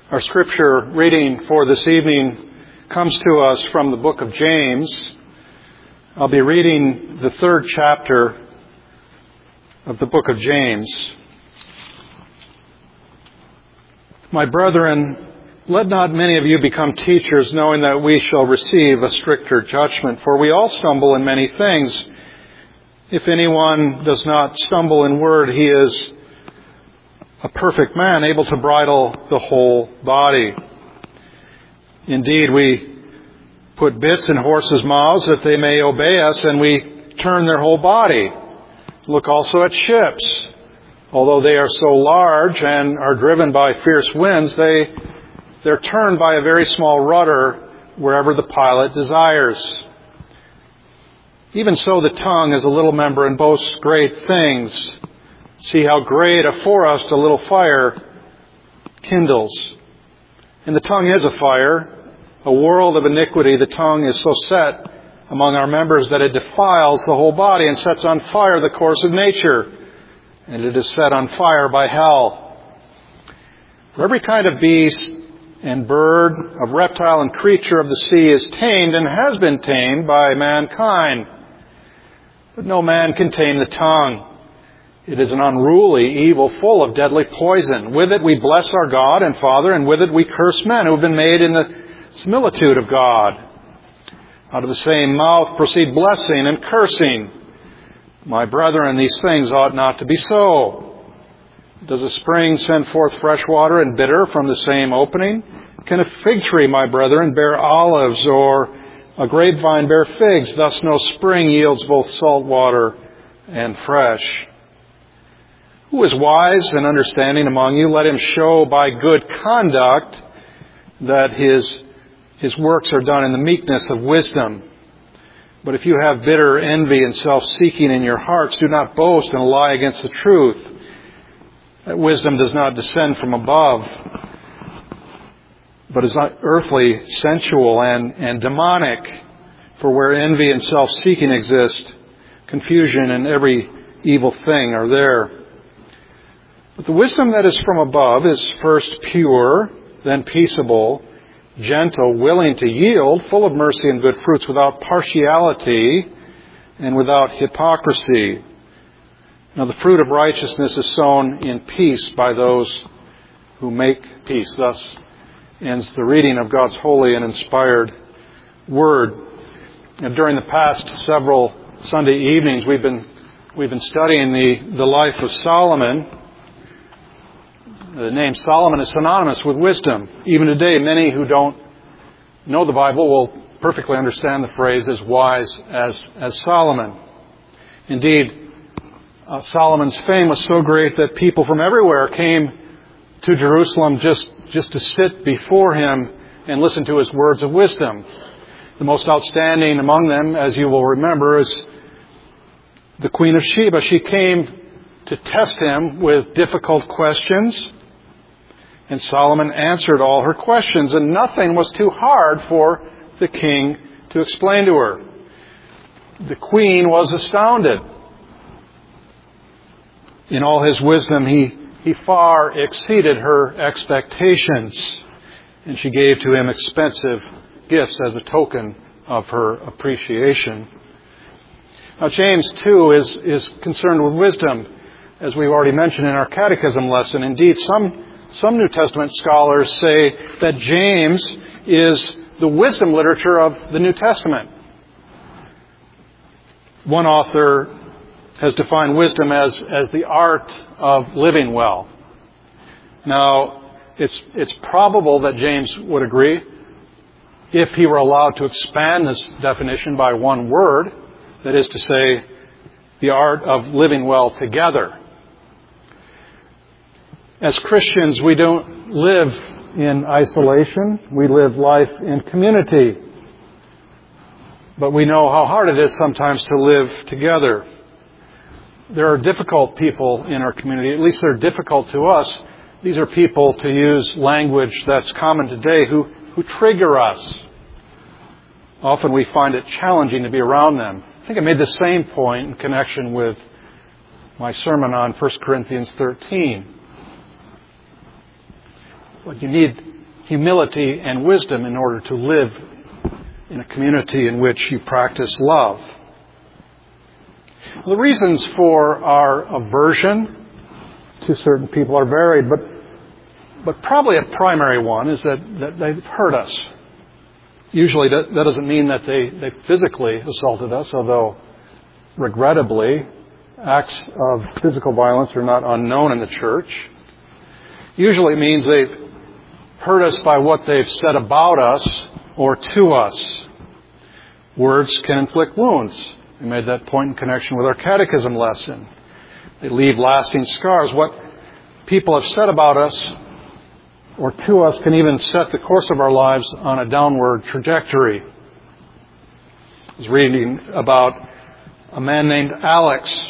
Our scripture reading for this evening comes to us from the book of James. I'll be reading the 3rd chapter of the book of James. My brethren, let not many of you become teachers, knowing that we shall receive a stricter judgment. For we all stumble in many things. If anyone does not stumble in word, he is a perfect man, able to bridle the whole body. Indeed, we put bits in horses' mouths that they may obey us, and we turn their whole body. Look also at ships. Although they are so large and are driven by fierce winds, they're turned by a very small rudder wherever the pilot desires. Even so, the tongue is a little member and boasts great things. See how great a forest a little fire kindles. And the tongue is a fire, a world of iniquity. The tongue is so set among our members that it defiles the whole body and sets on fire the course of nature. And it is set on fire by hell. For every kind of beast and bird, of reptile and creature of the sea is tamed and has been tamed by mankind. But no man can tame the tongue. It is an unruly evil full of deadly poison. With it we bless our God and Father, and with it we curse men who have been made in the similitude of God. Out of the same mouth proceed blessing and cursing. My brethren, these things ought not to be so. Does a spring send forth fresh water and bitter from the same opening? Can a fig tree, my brethren, bear olives, or a grapevine bear figs? Thus no spring yields both salt water and fresh. Who is wise and understanding among you? Let him show by good conduct that his works are done in the meekness of wisdom. But if you have bitter envy and self-seeking in your hearts, do not boast and lie against the truth. That wisdom does not descend from above, but is earthly, sensual, and demonic. For where envy and self-seeking exist, confusion and every evil thing are there. But the wisdom that is from above is first pure, then peaceable, gentle, willing to yield, full of mercy and good fruits, without partiality and without hypocrisy. Now the fruit of righteousness is sown in peace by those who make peace. Thus ends the reading of God's holy and inspired Word. And during the past several Sunday evenings, we've been studying the life of Solomon. The name Solomon is synonymous with wisdom. Even today, many who don't know the Bible will perfectly understand the phrase as wise as Solomon. Indeed, Solomon's fame was so great that people from everywhere came to Jerusalem just to sit before him and listen to his words of wisdom. The most outstanding among them, as you will remember, is the Queen of Sheba. She came to test him with difficult questions, and Solomon answered all her questions, and nothing was too hard for the king to explain to her. The queen was astounded. In all his wisdom, he far exceeded her expectations, and she gave to him expensive gifts as a token of her appreciation. Now, James, too, is concerned with wisdom, as we've already mentioned in our catechism lesson. Indeed, some New Testament scholars say that James is the wisdom literature of the New Testament. One author has defined wisdom as the art of living well. Now, it's probable that James would agree if he were allowed to expand this definition by one word, that is to say, the art of living well together. As Christians, we don't live in isolation. We live life in community. But we know how hard it is sometimes to live together. There are difficult people in our community. At least they're difficult to us. These are people, to use language that's common today, who trigger us. Often we find it challenging to be around them. I think I made the same point in connection with my sermon on 1 Corinthians 13. What you need humility and wisdom in order to live in a community in which you practice love. The reasons for our aversion to certain people are varied, but probably a primary one is that they've hurt us. Usually that doesn't mean that they physically assaulted us, although regrettably acts of physical violence are not unknown in the church. Usually it means they've hurt us by what they've said about us or to us. Words can inflict wounds. We made that point in connection with our catechism lesson. They leave lasting scars. What people have said about us or to us can even set the course of our lives on a downward trajectory. I was reading about a man named Alex.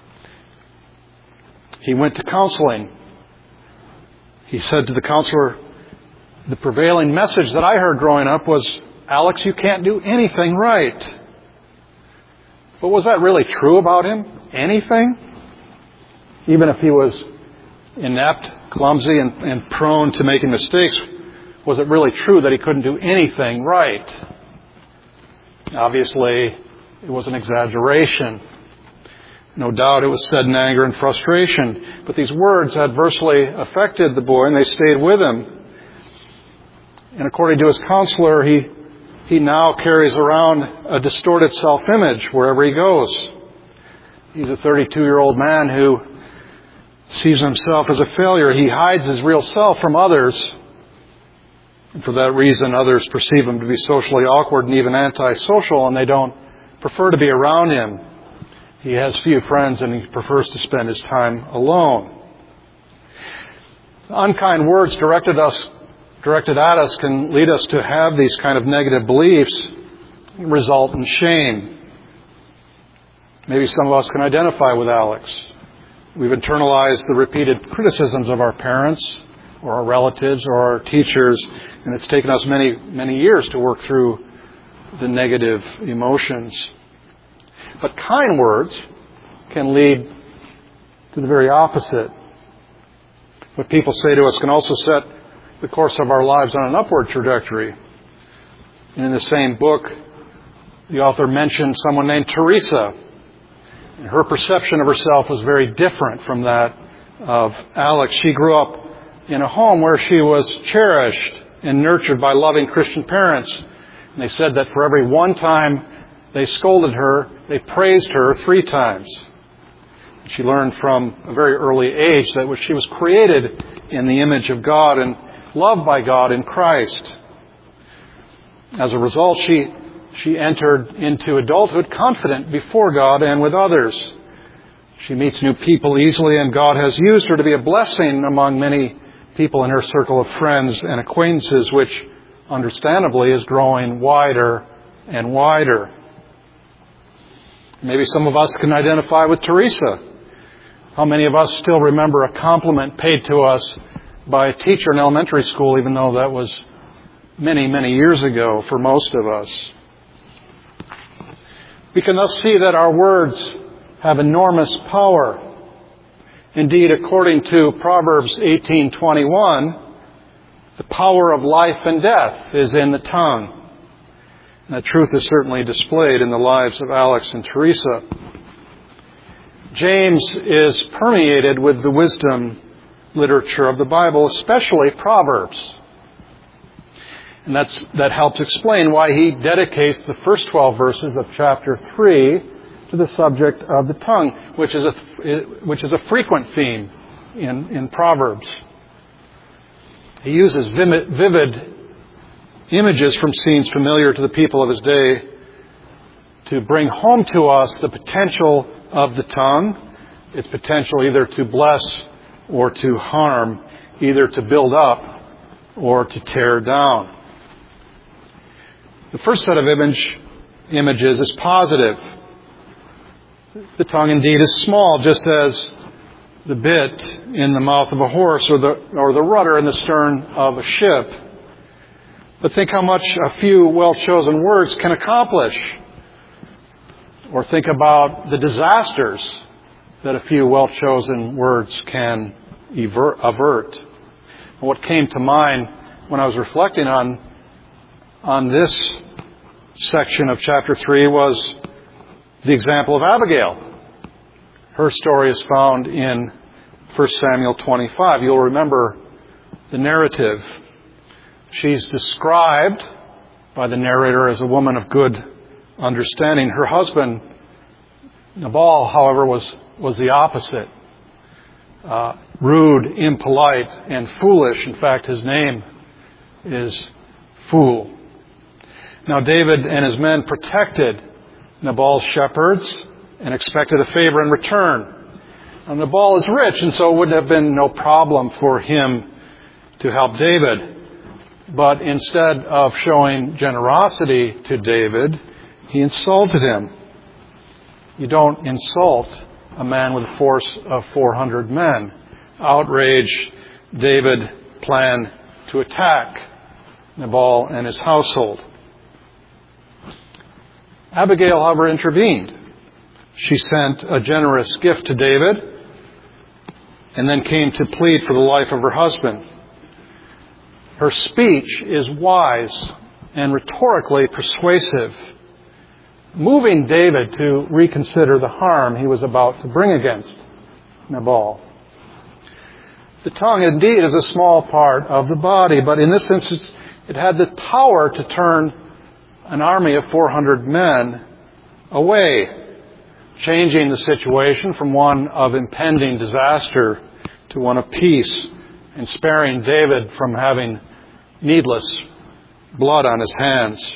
He went to counseling. He said to the counselor, the prevailing message that I heard growing up was, Alex, you can't do anything right. But was that really true about him? Anything? Even if he was inept, clumsy, and prone to making mistakes, was it really true that he couldn't do anything right? Obviously, it was an exaggeration. No doubt it was said in anger and frustration. But these words adversely affected the boy, and they stayed with him. And according to his counselor, he now carries around a distorted self-image wherever he goes. He's a 32-year-old man who sees himself as a failure. He hides his real self from others. And for that reason, others perceive him to be socially awkward and even antisocial, and they don't prefer to be around him. He has few friends, and he prefers to spend his time alone. Unkind words directed at us can lead us to have these kind of negative beliefs, result in shame. Maybe some of us can identify with Alex. We've internalized the repeated criticisms of our parents or our relatives or our teachers, and it's taken us many, many years to work through the negative emotions. But kind words can lead to the very opposite. What people say to us can also set the course of our lives on an upward trajectory. And in the same book, the author mentioned someone named Teresa. And her perception of herself was very different from that of Alex. She grew up in a home where she was cherished and nurtured by loving Christian parents. And they said that for every one time they scolded her, they praised her 3 times. She learned from a very early age that she was created in the image of God and loved by God in Christ. As a result, she entered into adulthood confident before God and with others. She meets new people easily, and God has used her to be a blessing among many people in her circle of friends and acquaintances, which understandably is growing wider and wider. Maybe some of us can identify with Teresa. How many of us still remember a compliment paid to us by a teacher in elementary school, even though that was many, many years ago for most of us? We can thus see that our words have enormous power. Indeed, according to Proverbs 18:21, the power of life and death is in the tongue. And that truth is certainly displayed in the lives of Alex and Teresa. James is permeated with the wisdom literature of the Bible, especially Proverbs. And that helps explain why he dedicates the first 12 verses of chapter 3 to the subject of the tongue, which is a frequent theme in Proverbs. He uses vivid images from scenes familiar to the people of his day to bring home to us the potential of the tongue, its potential either to bless or to harm, either to build up or to tear down. The first set of images is positive. The tongue indeed is small, just as the bit in the mouth of a horse or the rudder in the stern of a ship. But think how much a few well-chosen words can accomplish. Or think about the disasters that a few well-chosen words can avert. What came to mind when I was reflecting on this section of chapter 3 was the example of Abigail. Her story is found in 1 Samuel 25. You'll remember the narrative. She's described by the narrator as a woman of good understanding. Her husband, Nabal, however, was the opposite. Rude, impolite, and foolish. In fact, his name is Fool. Now David and his men protected Nabal's shepherds and expected a favor in return. Now, Nabal is rich, and so it would have been no problem for him to help David. But instead of showing generosity to David, he insulted him. You don't insult a man with a force of 400 men. Outraged, David planned to attack Nabal and his household. Abigail, however, intervened. She sent a generous gift to David and then came to plead for the life of her husband. Her speech is wise and rhetorically persuasive, moving David to reconsider the harm he was about to bring against Nabal. The tongue indeed is a small part of the body, but in this instance it had the power to turn an army of 400 men away, changing the situation from one of impending disaster to one of peace, and sparing David from having needless blood on his hands.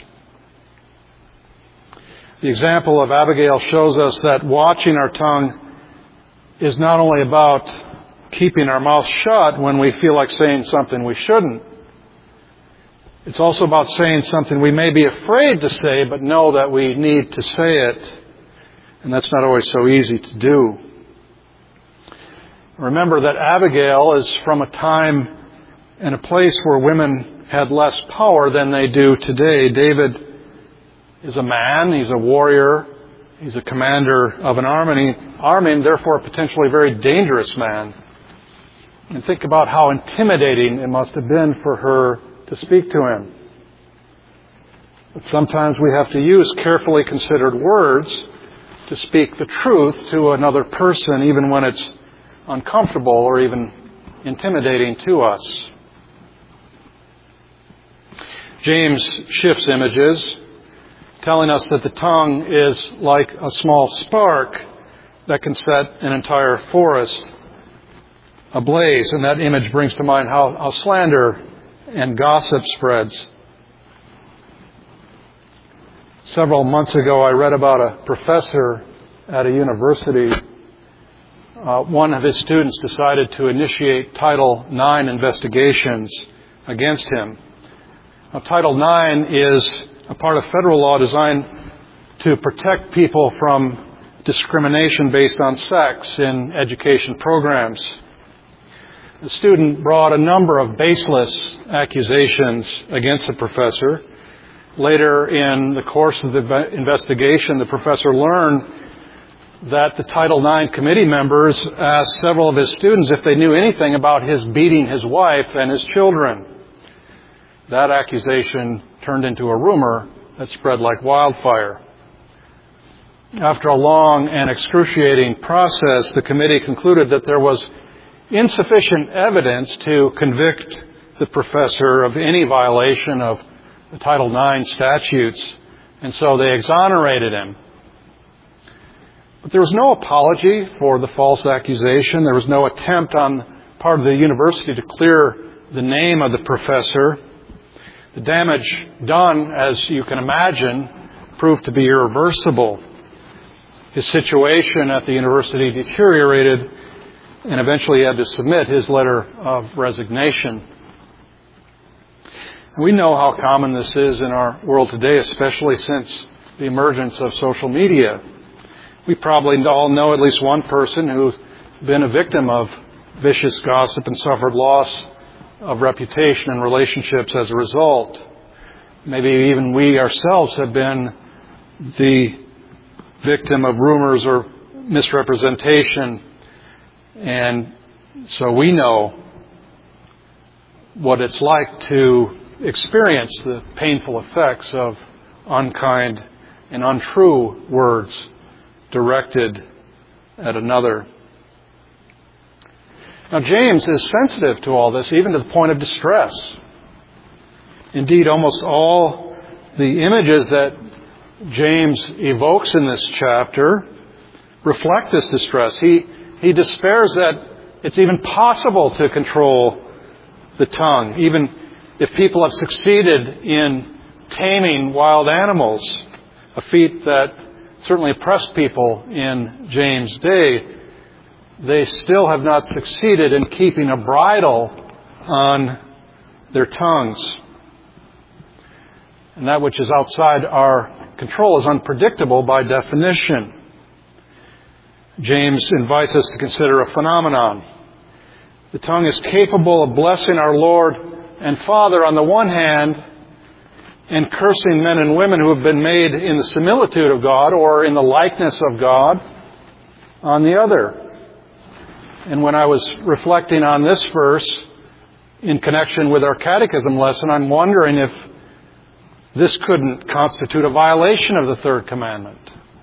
The example of Abigail shows us that watching our tongue is not only about keeping our mouth shut when we feel like saying something we shouldn't. It's also about saying something we may be afraid to say, but know that we need to say it. And that's not always so easy to do. Remember that Abigail is from a time and a place where women had less power than they do today. David is a man, he's a warrior, he's a commander of an army, and therefore a potentially very dangerous man. And think about how intimidating it must have been for her to speak to him. But sometimes we have to use carefully considered words to speak the truth to another person, even when it's uncomfortable or even intimidating to us. James shifts images, telling us that the tongue is like a small spark that can set an entire forest ablaze. And that image brings to mind how slander and gossip spreads. Several months ago, I read about a professor at a university. One of his students decided to initiate Title IX investigations against him. Now, Title IX is a part of federal law designed to protect people from discrimination based on sex in education programs. The student brought a number of baseless accusations against the professor. Later in the course of the investigation, the professor learned that the Title IX committee members asked several of his students if they knew anything about his beating his wife and his children. That accusation turned into a rumor that spread like wildfire. After a long and excruciating process, the committee concluded that there was insufficient evidence to convict the professor of any violation of the Title IX statutes, and so they exonerated him. But there was no apology for the false accusation. There was no attempt on part of the university to clear the name of the professor. The damage done, as you can imagine, proved to be irreversible. His situation at the university deteriorated, and eventually he had to submit his letter of resignation. And we know how common this is in our world today, especially since the emergence of social media. We probably all know at least one person who's been a victim of vicious gossip and suffered loss of reputation and relationships as a result. Maybe even we ourselves have been the victim of rumors or misrepresentation. And so we know what it's like to experience the painful effects of unkind and untrue words directed at another. Now, James is sensitive to all this, even to the point of distress. Indeed, almost all the images that James evokes in this chapter reflect this distress. He despairs that it's even possible to control the tongue, even if people have succeeded in taming wild animals, a feat that certainly oppressed people in James' day. They still have not succeeded in keeping a bridle on their tongues. And that which is outside our control is unpredictable by definition. James invites us to consider a phenomenon. The tongue is capable of blessing our Lord and Father on the one hand, and cursing men and women who have been made in the similitude of God or in the likeness of God on the other. And when I was reflecting on this verse in connection with our catechism lesson, I'm wondering if this couldn't constitute a violation of the third commandment.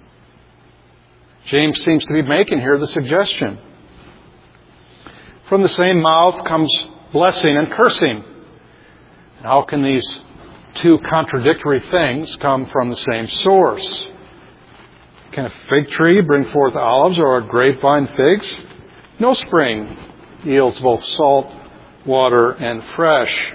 James seems to be making here the suggestion. From the same mouth comes blessing and cursing. And how can these two contradictory things come from the same source? Can a fig tree bring forth olives or a grapevine figs? No spring yields both salt, water, and fresh.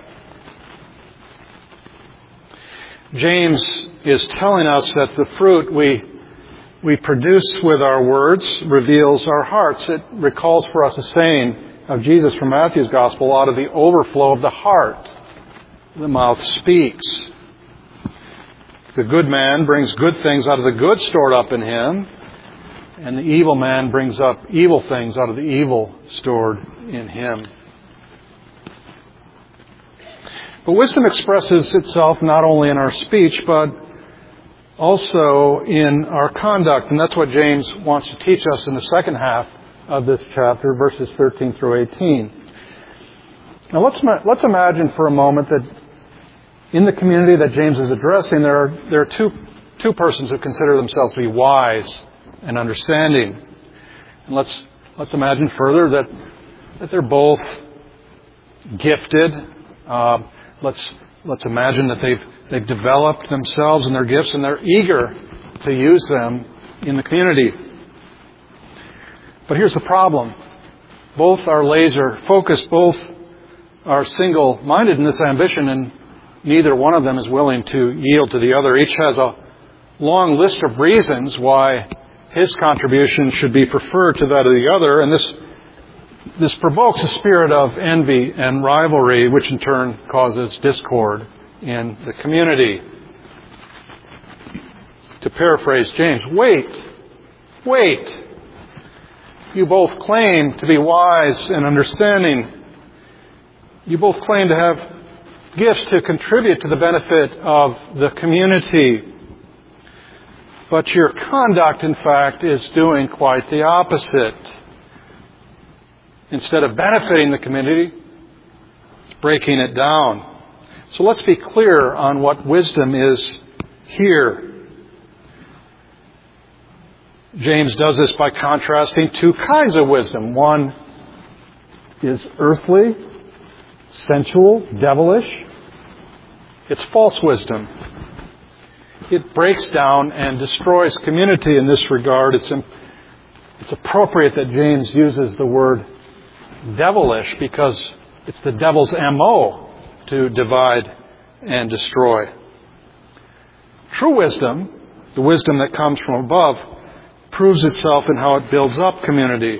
James is telling us that the fruit we produce with our words reveals our hearts. It recalls for us a saying of Jesus from Matthew's Gospel, out of the overflow of the heart, the mouth speaks. The good man brings good things out of the good stored up in him, and the evil man brings up evil things out of the evil stored in him. But wisdom expresses itself not only in our speech, but also in our conduct. And that's what James wants to teach us in the second half of this chapter, verses 13 through 18. Now let's imagine for a moment that in the community that James is addressing, there are two persons who consider themselves to be wise and understanding. And let's imagine further that they're both gifted. Let's imagine that they've developed themselves and their gifts, and they're eager to use them in the community. But here's the problem. Both are laser focused, both are single-minded in this ambition, and neither one of them is willing to yield to the other. Each has a long list of reasons why his contribution should be preferred to that of the other, and this provokes a spirit of envy and rivalry, which in turn causes discord in the community. To paraphrase James, wait. You both claim to be wise and understanding. You both claim to have gifts to contribute to the benefit of the community. But your conduct, in fact, is doing quite the opposite. Instead of benefiting the community, it's breaking it down. So let's be clear on what wisdom is here. James does this by contrasting two kinds of wisdom. One is earthly, sensual, devilish. It's false wisdom. It breaks down and destroys community in this regard. It's appropriate that James uses the word devilish because it's the devil's MO to divide and destroy. True wisdom, the wisdom that comes from above, proves itself in how it builds up community.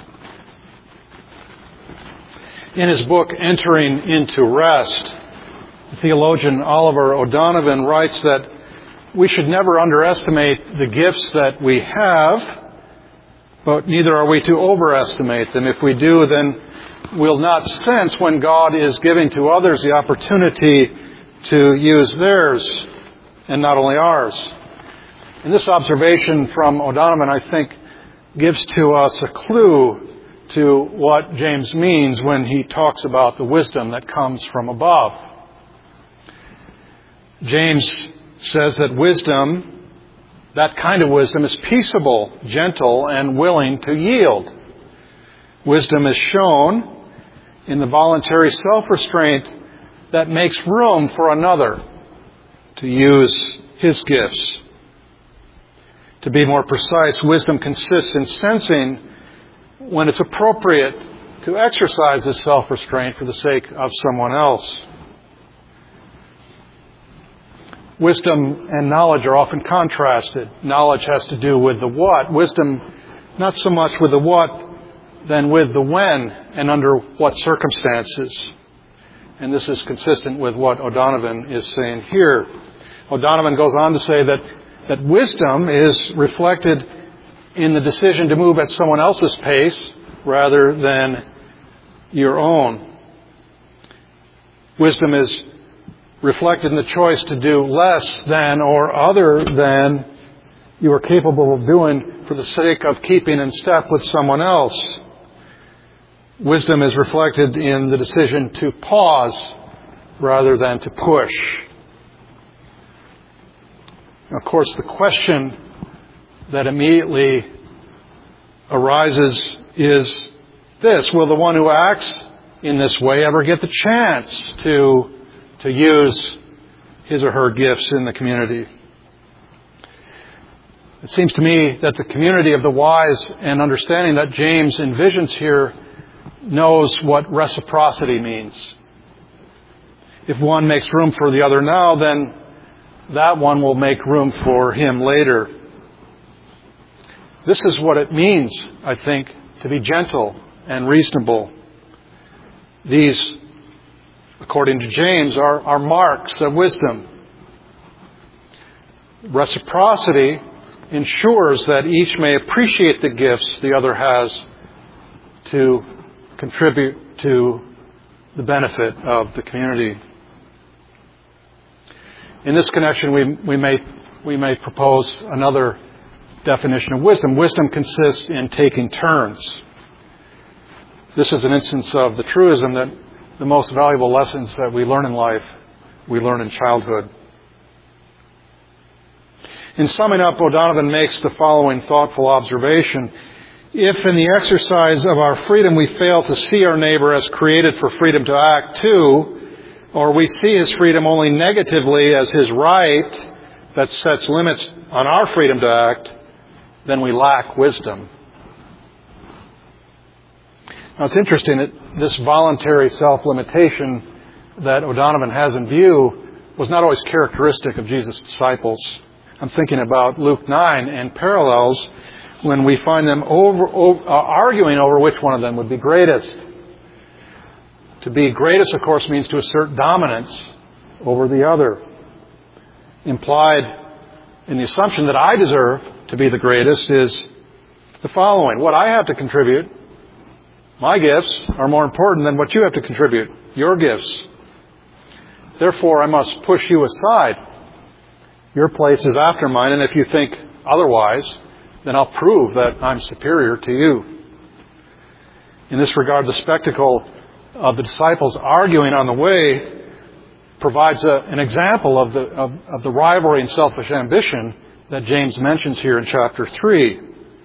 In his book, Entering into Rest, theologian Oliver O'Donovan writes that we should never underestimate the gifts that we have, but neither are we to overestimate them. If we do, then we'll not sense when God is giving to others the opportunity to use theirs and not only ours. And this observation from O'Donovan, I think, gives to us a clue to what James means when he talks about the wisdom that comes from above. James says that wisdom, that kind of wisdom, is peaceable, gentle, and willing to yield. Wisdom is shown in the voluntary self-restraint that makes room for another to use his gifts. To be more precise, wisdom consists in sensing when it's appropriate to exercise this self-restraint for the sake of someone else. Wisdom and knowledge are often contrasted. Knowledge has to do with the what. Wisdom, not so much with the what, than with the when and under what circumstances. And this is consistent with what O'Donovan is saying here. O'Donovan goes on to say that wisdom is reflected in the decision to move at someone else's pace rather than your own. Wisdom is reflected in the choice to do less than or other than you are capable of doing for the sake of keeping in step with someone else. Wisdom is reflected in the decision to pause rather than to push. Of course, the question that immediately arises is this: will the one who acts in this way ever get the chance to use his or her gifts in the community? It seems to me that the community of the wise and understanding that James envisions here knows what reciprocity means. If one makes room for the other now, then that one will make room for him later. This is what it means, I think, to be gentle and reasonable. These, according to James, are marks of wisdom. Reciprocity ensures that each may appreciate the gifts the other has to contribute to the benefit of the community. In this connection, we may propose another definition of wisdom. Wisdom consists in taking turns. This is an instance of the truism that the most valuable lessons that we learn in life, we learn in childhood. In summing up, O'Donovan makes the following thoughtful observation. If in the exercise of our freedom we fail to see our neighbor as created for freedom to act too, or we see his freedom only negatively as his right that sets limits on our freedom to act, then we lack wisdom. Now it's interesting that this voluntary self-limitation that O'Donovan has in view was not always characteristic of Jesus' disciples. I'm thinking about Luke 9 and parallels when we find them arguing over which one of them would be greatest. To be greatest, of course, means to assert dominance over the other. Implied in the assumption that I deserve to be the greatest is the following. What I have to contribute, my gifts, are more important than what you have to contribute, your gifts. Therefore, I must push you aside. Your place is after mine, and if you think otherwise, then I'll prove that I'm superior to you. In this regard, the spectacle of the disciples arguing on the way provides an example of the rivalry and selfish ambition that James mentions here in chapter 3. Of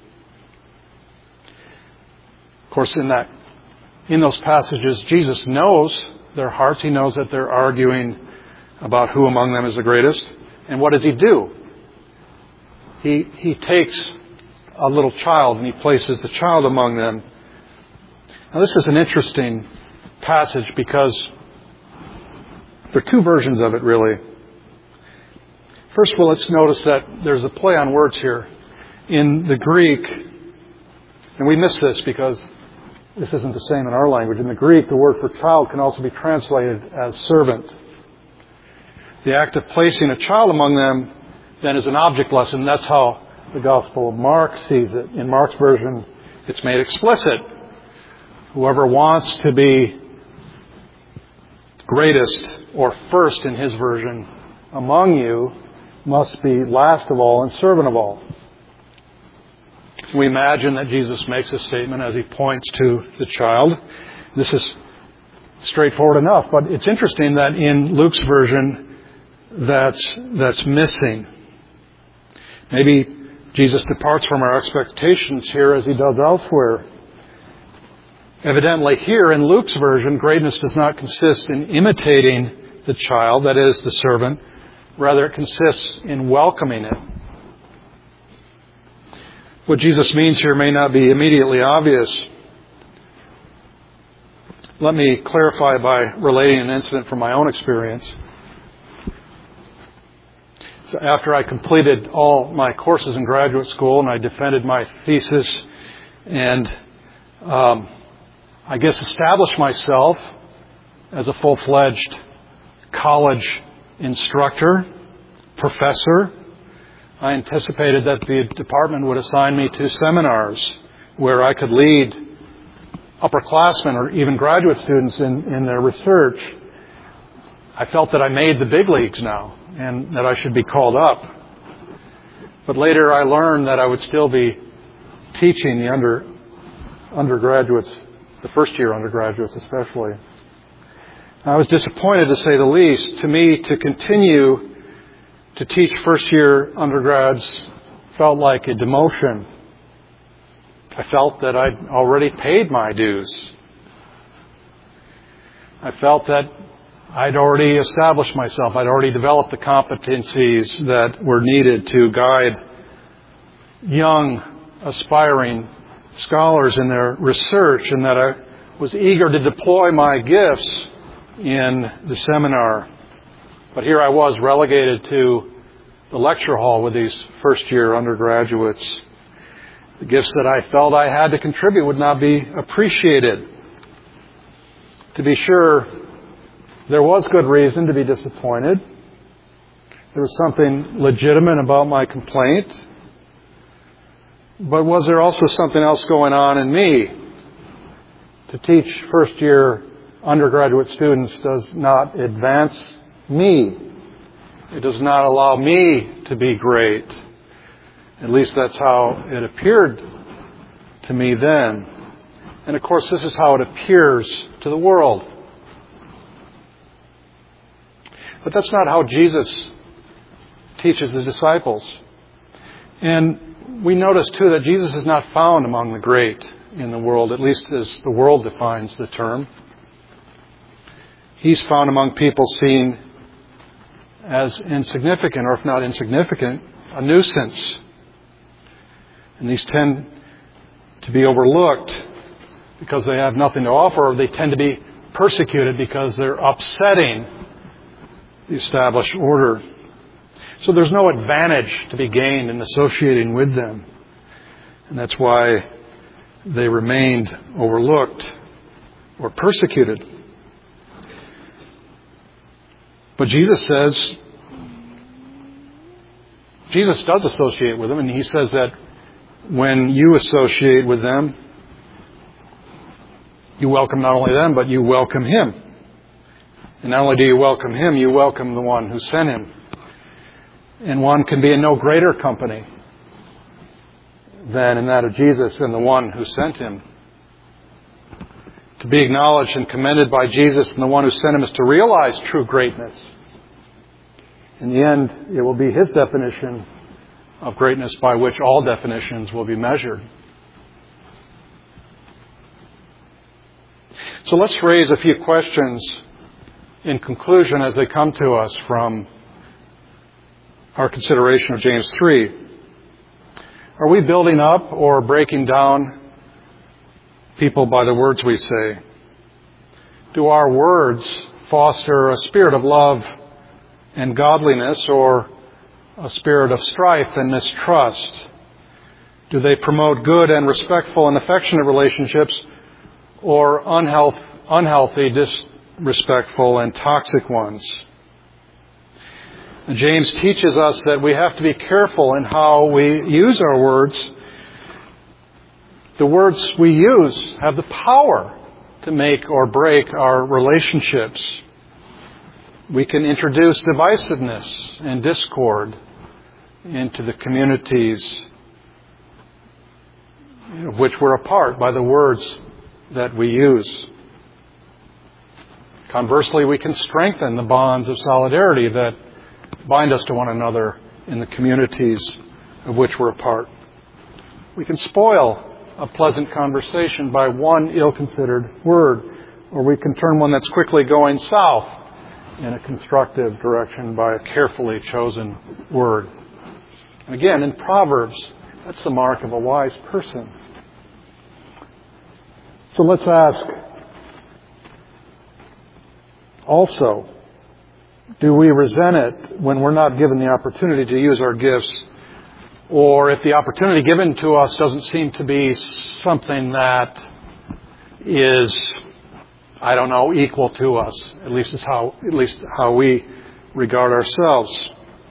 course, in those passages, Jesus knows their hearts. He knows that they're arguing about who among them is the greatest. And what does he do? He takes a little child and he places the child among them. Now, this is an interesting passage because there are two versions of it, really. First of all, let's notice that there's a play on words here. In the Greek, and we miss this because this isn't the same in our language. In the Greek, the word for child can also be translated as servant. The act of placing a child among them then is an object lesson. That's how the Gospel of Mark sees it. In Mark's version, it's made explicit. Whoever wants to be greatest or first in his version among you must be last of all and servant of all. We imagine that Jesus makes a statement as he points to the child. This is straightforward enough, but it's interesting that in Luke's version, that's missing. Maybe Jesus departs from our expectations here as he does elsewhere. Evidently here in Luke's version, greatness does not consist in imitating the child, that is, the servant. Rather, it consists in welcoming it. What Jesus means here may not be immediately obvious. Let me clarify by relating an incident from my own experience. So after I completed all my courses in graduate school and I defended my thesis and I guess established myself as a full-fledged college instructor, professor, I anticipated that the department would assign me to seminars where I could lead upperclassmen or even graduate students in their research. I felt that I made the big leagues now and that I should be called up. But later I learned that I would still be teaching the undergraduates, the first-year undergraduates especially. I was disappointed, to say the least. To me, to continue to teach first-year undergrads felt like a demotion. I felt that I'd already paid my dues. I felt that I'd already established myself. I'd already developed the competencies that were needed to guide young, aspiring scholars in their research, and that I was eager to deploy my gifts in the seminar. But here I was relegated to the lecture hall with these first-year undergraduates. The gifts that I felt I had to contribute would not be appreciated. To be sure, there was good reason to be disappointed. There was something legitimate about my complaint. But was there also something else going on in me? To teach first-year undergraduate students does not advance me. It does not allow me to be great. At least that's how it appeared to me then. And of course, this is how it appears to the world. But that's not how Jesus teaches the disciples. And we notice, too, that Jesus is not found among the great in the world, at least as the world defines the term. He's found among people seen as insignificant, or if not insignificant, a nuisance. And these tend to be overlooked because they have nothing to offer, or they tend to be persecuted because they're upsetting the established order. So there's no advantage to be gained in associating with them. And that's why they remained overlooked or persecuted. But Jesus says, Jesus does associate with them, and he says that when you associate with them, you welcome not only them, but you welcome him. And not only do you welcome him, you welcome the one who sent him. And one can be in no greater company than in that of Jesus and the one who sent him. To be acknowledged and commended by Jesus and the one who sent him is to realize true greatness. In the end, it will be his definition of greatness by which all definitions will be measured. So let's raise a few questions in conclusion as they come to us from our consideration of James 3. Are we building up or breaking down people by the words we say? Do our words foster a spirit of love and godliness, or a spirit of strife and mistrust? Do they promote good and respectful and affectionate relationships, or unhealthy, disrespectful and toxic ones? And James teaches us that we have to be careful in how we use our words. The words we use have the power to make or break our relationships. We can introduce divisiveness and discord into the communities of which we're a part by the words that we use. Conversely, we can strengthen the bonds of solidarity that bind us to one another in the communities of which we're a part. We can spoil a pleasant conversation by one ill-considered word, or we can turn one that's quickly going south in a constructive direction by a carefully chosen word. And again, in Proverbs, that's the mark of a wise person. So let's ask also, do we resent it when we're not given the opportunity to use our gifts, or if the opportunity given to us doesn't seem to be something that is, equal to us, at least how we regard ourselves.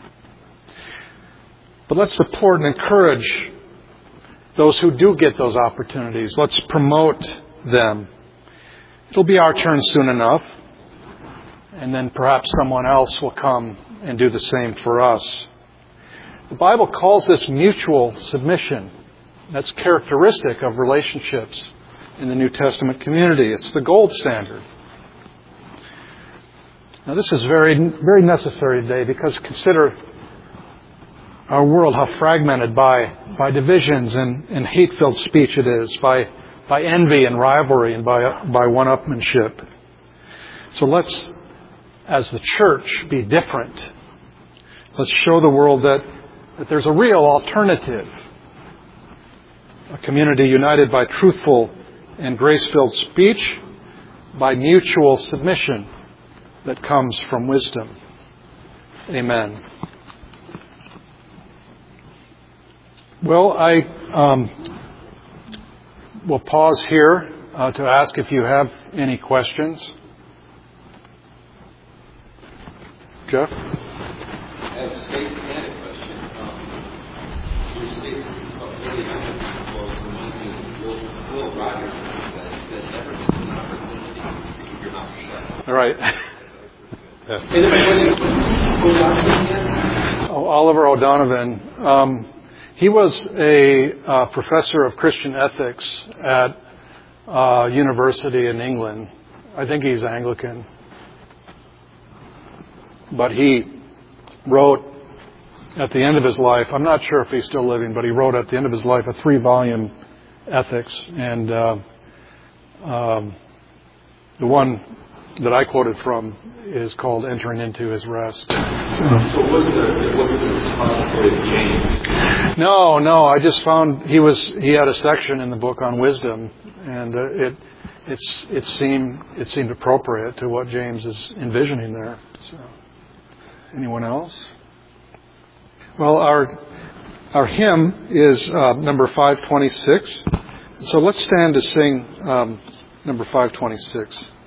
But let's support and encourage those who do get those opportunities. Let's promote them. It'll be our turn soon enough, and then perhaps someone else will come and do the same for us. The Bible calls this mutual submission. That's characteristic of relationships in the New Testament community. It's the gold standard. Now, this is very, very necessary today, because consider our world, how fragmented by divisions and hate-filled speech it is, by envy and rivalry and by one-upmanship. So let's, as the church, be different. Let's show the world that there's a real alternative. A community united by truthful and grace-filled speech, by mutual submission that comes from wisdom. Amen. Well, I will pause here to ask if you have any questions. Jeff? I have a statement and a question. Your statement about Billy Emmett will remind me of Will Rogers said that never gets an opportunity to keep your mouth shut. All right. Oliver O'Donovan. He was a professor of Christian ethics at a university in England. I think he's Anglican. But he wrote at the end of his life, I'm not sure if he's still living, but he wrote at the end of his life a 3-volume ethics. And the one that I quoted from is called Entering Into His Rest. So it wasn't a responsibility of James? No. I just found he had a section in the book on wisdom, and it seemed appropriate to what James is envisioning there. So, anyone else? Well, our hymn is number 526. So let's stand to sing number 526.